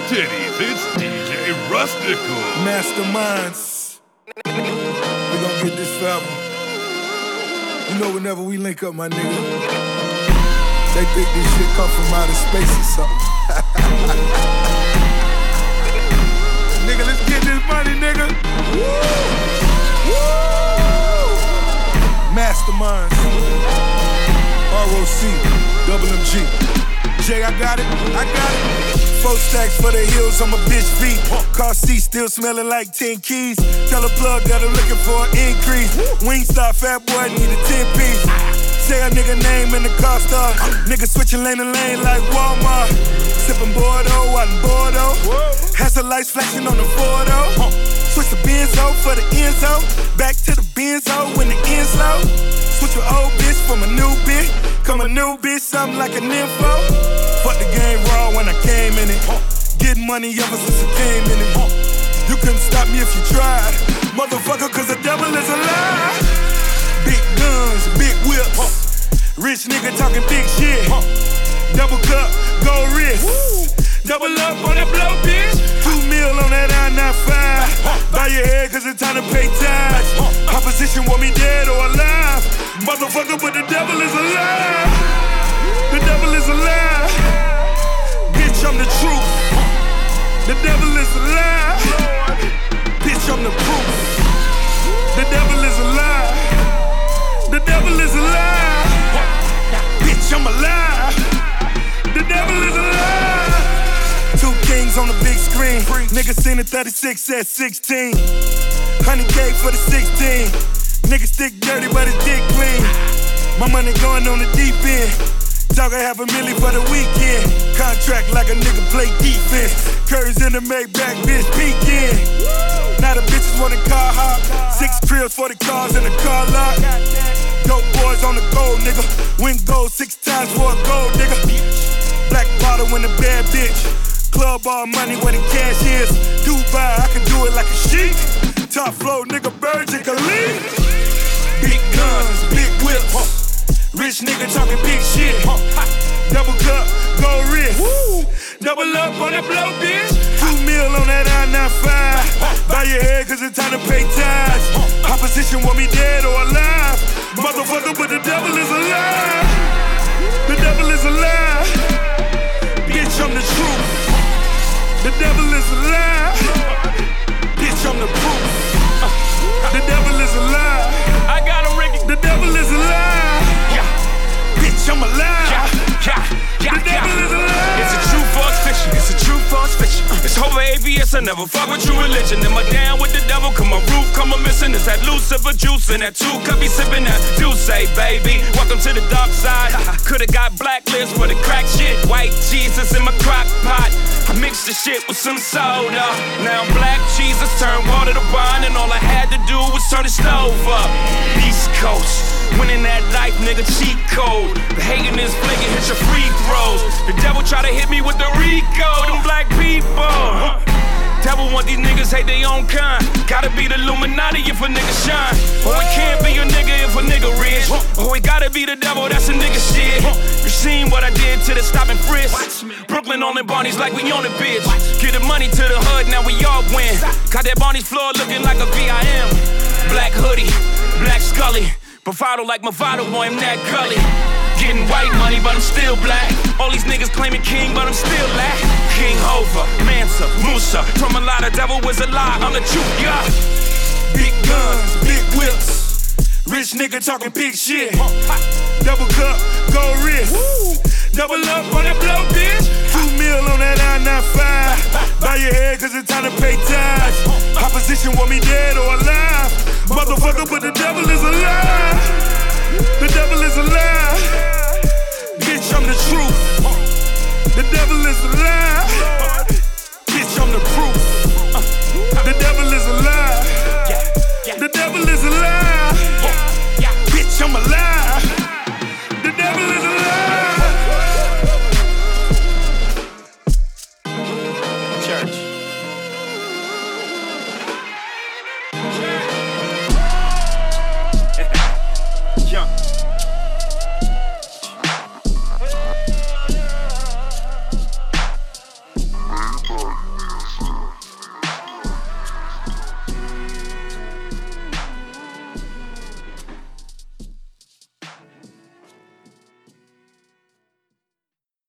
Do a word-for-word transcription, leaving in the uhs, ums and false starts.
titties, it's D J Rustical. Masterminds. We gon' get this forever. You know whenever we link up, my nigga, they think this shit come from outer space or something. Nigga, let's get this money, nigga. Woo! Woo! Masterminds. R O C, double M G. Jay, I got it, I got it. Four stacks for the hills on my bitch feet. Car seat still smelling like ten keys. Tell a plug that I'm looking for an increase. Wingstop, fat boy, need a ten piece. Say a nigga name in the car star. Nigga switching lane to lane like Walmart. Sipping Bordeaux out in Bordeaux. Has the lights flashing on the Fordo. Switch the Benzo for the Enzo. Back to the Benzo when the end's low. Switch your old bitch from a new bitch. Come a new bitch, something like an info. Fuck the game raw when I came in it. Getting money ever since I came in it. You couldn't stop me if you tried. Motherfucker, cause the devil is alive. Big guns, big whips. Rich nigga talking big shit. Double cup, gold wrist. Double up on the blow, bitch. Two mil on that I ninety-five. Bow your head cause it's time to pay tithes. Opposition want me dead or alive. Motherfucker, but the devil is alive. The devil is alive. Bitch, I'm the truth. The devil is alive. Bitch, I'm the proof. The devil is alive. The devil is alive. Bitch, I'm alive. The devil is alive. Two kings on the big screen. Niggas seen the thirty-six at sixteen. one hundred K for the sixteen. Niggas stick dirty, but his dick clean. My money going on the deep end. Talkin' half a million for the weekend. Contract like a nigga play defense. Curry's in the Maybach, bitch, peeking. Now the bitches want a car hop. Six cribs for the cars in the car lot. Dope boys on the gold, nigga. Win gold six times for a gold, nigga. Black bottle in the bad bitch. Club all money where the cash is. Dubai, I can do it like a sheik. Top flow, nigga, Virgin Khalid. Big guns, big whips. Rich nigga talking big shit. Double cup, gold wrist. Double up on the blow, bitch. Two mil on that I ninety-five. Bow your head cause it's time to pay tithes. Opposition want me dead or alive. Motherfucker, but the devil is alive. The devil is alive. Bitch, I'm the truth. The devil is alive. Bitch, I'm the proof. The devil is alive. I got him, Ricky. The devil is alive. Yeah. Bitch, I'm alive. Yeah, yeah, yeah, the devil yeah. is alive. It's a true false fiction. It's a true false fiction. It's over A B S. I never fuck with true religion. Am I down with the devil? Come my roof, come a missing. Is that Lucifer juice in that two cup be sipping that juice, baby? Welcome to the dark side. Coulda got blacklist for the crack shit. White Jesus in my crock pot. I mixed the shit with some soda. Now black Jesus turned water to wine, and all I had to do was turn the stove up. East Coast, winning that life, nigga, cheat code. The hating is flaking, hit your free throws. The devil try to hit me with the Rico, them black people. Devil want these niggas hate their own kind. Gotta be the Illuminati if a nigga shine. Or it can't be a nigga if a nigga rich. Or it gotta be the devil, that's a nigga shit. You seen what I did to the stop and frisk. Brooklyn on the Barneys like we on the bitch. Get the money to the hood, now we all win. Got that Barney's floor looking like a V I M. Black hoodie, black Scully. Bravado like Movado, boy, I'm that gully. Getting white money, but I'm still black. All these niggas claiming king, but I'm still black. King Hova, Mansa, Musa. From a lot of devil was a lie, I'm the truth, yeah. Big guns, big whips. Rich nigga talking big shit. Double cup, gold wrist. Double up on that blow, bitch. Two mil on that I ninety-five. Bow your head cause it's time to pay tithes. Opposition want me dead or alive. Motherfucker, but the devil is alive. The devil is alive. Bitch, I'm the truth. The devil is alive.